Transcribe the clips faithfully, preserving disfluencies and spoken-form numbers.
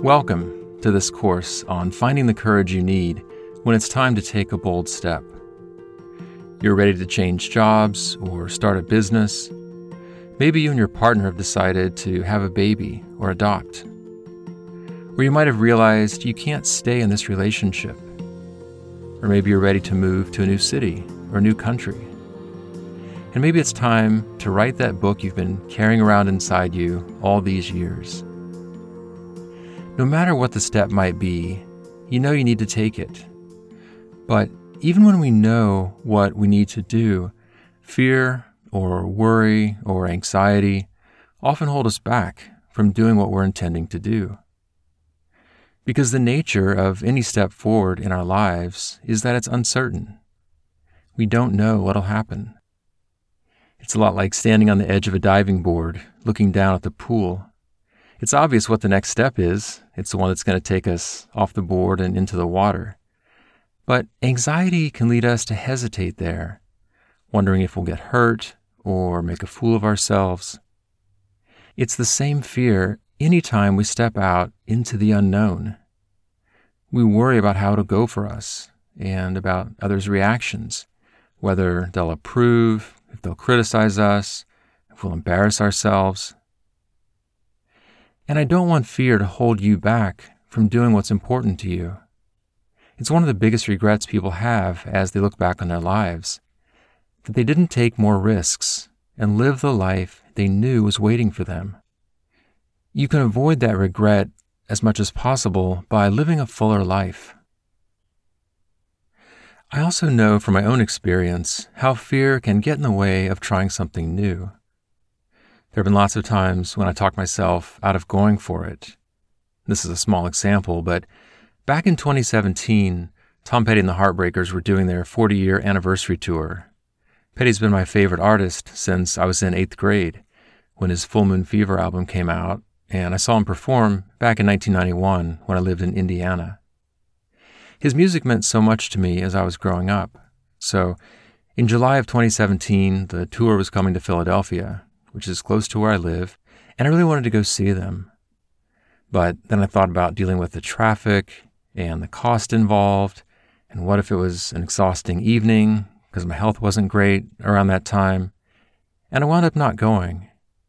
Welcome to this course on finding the courage you need when it's time to take a bold step. You're ready to change jobs or start a business. Maybe you and your partner have decided to have a baby or adopt. Or you might have realized you can't stay in this relationship. Or maybe you're ready to move to a new city or a new country. And maybe it's time to write that book you've been carrying around inside you all these years. No matter what the step might be, you know you need to take it. But even when we know what we need to do, fear or worry or anxiety often hold us back from doing what we're intending to do. Because the nature of any step forward in our lives is that it's uncertain. We don't know what'll happen. It's a lot like standing on the edge of a diving board, looking down at the pool. It's obvious what the next step is. It's the one that's going to take us off the board and into the water. But anxiety can lead us to hesitate there, wondering if we'll get hurt or make a fool of ourselves. It's the same fear anytime we step out into the unknown. We worry about how it'll go for us and about others' reactions, whether they'll approve, if they'll criticize us, if we'll embarrass ourselves. And I don't want fear to hold you back from doing what's important to you. It's one of the biggest regrets people have as they look back on their lives, that they didn't take more risks and live the life they knew was waiting for them. You can avoid that regret as much as possible by living a fuller life. I also know from my own experience how fear can get in the way of trying something new. There have been lots of times when I talked myself out of going for it. This is a small example, but back in twenty seventeen, Tom Petty and the Heartbreakers were doing their forty-year anniversary tour. Petty's been my favorite artist since I was in eighth grade, when his Full Moon Fever album came out, and I saw him perform back in nineteen ninety-one when I lived in Indiana. His music meant so much to me as I was growing up. So, in July of twenty seventeen, the tour was coming to Philadelphia, which is close to where I live, and I really wanted to go see them. But then I thought about dealing with the traffic and the cost involved, and what if it was an exhausting evening because my health wasn't great around that time, and I wound up not going.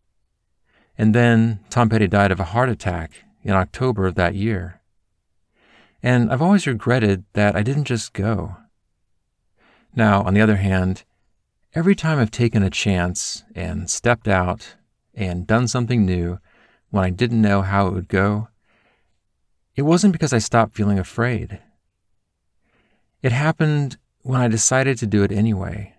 And then Tom Petty died of a heart attack in October of that year. And I've always regretted that I didn't just go. Now, on the other hand, every time I've taken a chance and stepped out and done something new when I didn't know how it would go, it wasn't because I stopped feeling afraid. It happened when I decided to do it anyway.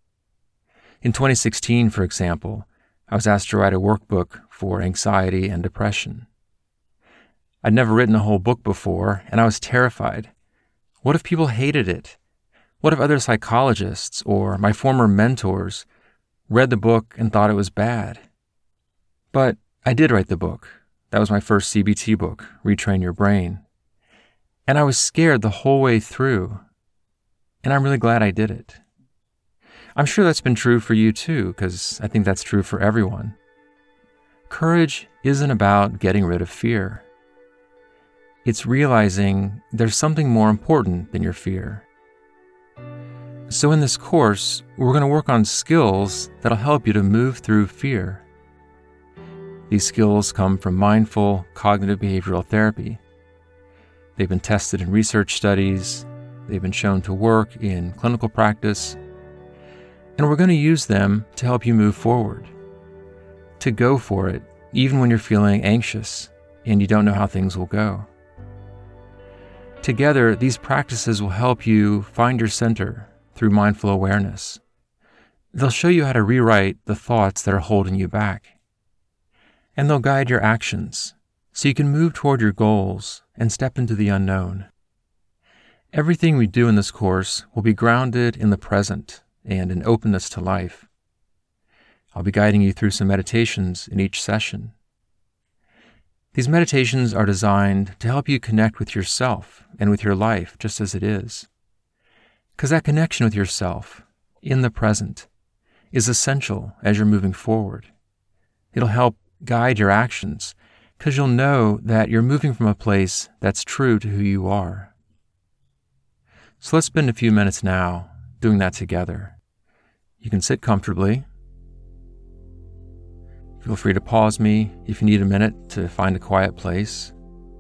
In twenty sixteen, for example, I was asked to write a workbook for anxiety and depression. I'd never written a whole book before, and I was terrified. What if people hated it? What if other psychologists or my former mentors read the book and thought it was bad? But I did write the book. That was my first C B T book, Retrain Your Brain. And I was scared the whole way through. And I'm really glad I did it. I'm sure that's been true for you too, because I think that's true for everyone. Courage isn't about getting rid of fear. It's realizing there's something more important than your fear. So in this course, we're going to work on skills that'll help you to move through fear. These skills come from mindful cognitive behavioral therapy. They've been tested in research studies, they've been shown to work in clinical practice, and we're going to use them to help you move forward, to go for it even when you're feeling anxious and you don't know how things will go. Together, these practices will help you find your center through mindful awareness. They'll show you how to rewrite the thoughts that are holding you back. And they'll guide your actions so you can move toward your goals and step into the unknown. Everything we do in this course will be grounded in the present and in openness to life. I'll be guiding you through some meditations in each session. These meditations are designed to help you connect with yourself and with your life just as it is. Because that connection with yourself, in the present, is essential as you're moving forward. It'll help guide your actions because you'll know that you're moving from a place that's true to who you are. So let's spend a few minutes now doing that together. You can sit comfortably. Feel free to pause me if you need a minute to find a quiet place.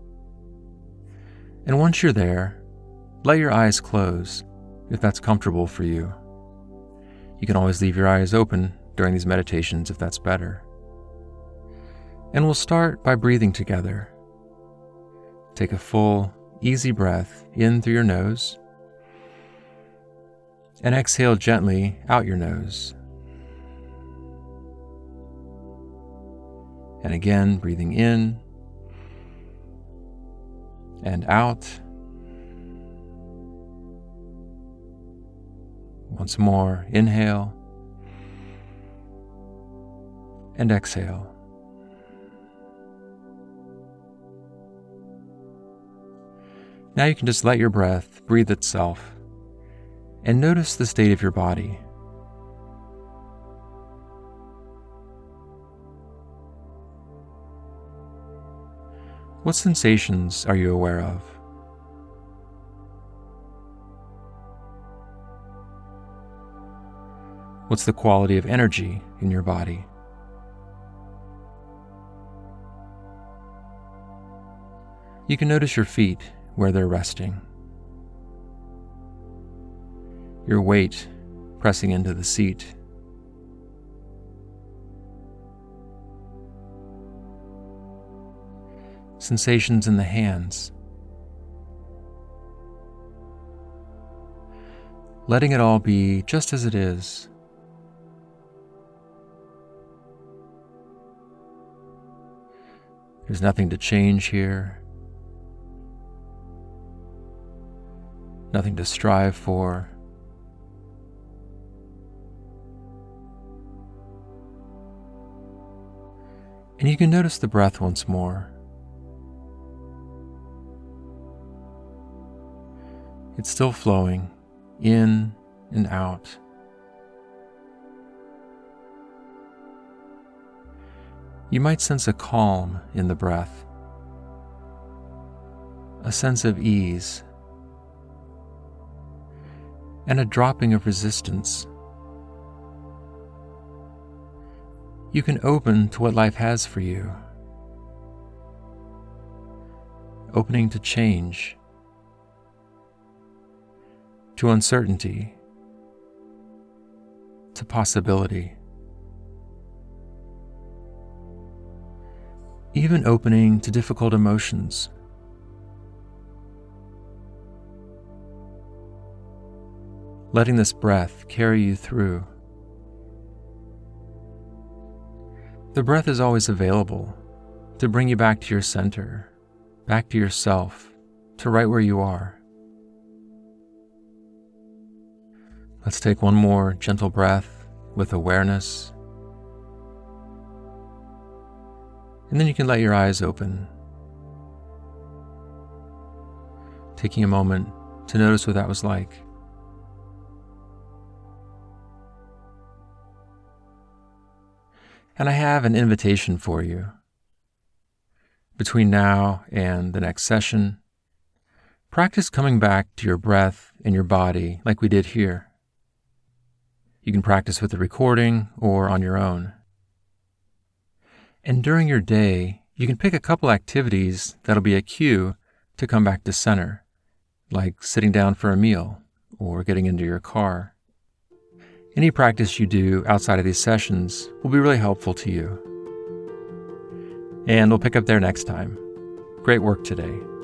And once you're there, let your eyes close if that's comfortable for you. You can always leave your eyes open during these meditations if that's better. And we'll start by breathing together. Take a full, easy breath in through your nose and exhale gently out your nose. And again, breathing in and out. Once more, inhale and exhale. Now you can just let your breath breathe itself and notice the state of your body. What sensations are you aware of? What's the quality of energy in your body? You can notice your feet where they're resting. Your weight pressing into the seat. Sensations in the hands. Letting it all be just as it is. There's nothing to change here. Nothing to strive for. And you can notice the breath once more. It's still flowing in and out. You might sense a calm in the breath, a sense of ease, and a dropping of resistance. You can open to what life has for you, opening to change, to uncertainty, to possibility. Even opening to difficult emotions. Letting this breath carry you through. The breath is always available to bring you back to your center, back to yourself, to right where you are. Let's take one more gentle breath with awareness. And then you can let your eyes open, taking a moment to notice what that was like. And I have an invitation for you. Between now and the next session, practice coming back to your breath and your body like we did here. You can practice with the recording or on your own. And during your day, you can pick a couple activities that'll be a cue to come back to center, like sitting down for a meal or getting into your car. Any practice you do outside of these sessions will be really helpful to you. And we'll pick up there next time. Great work today.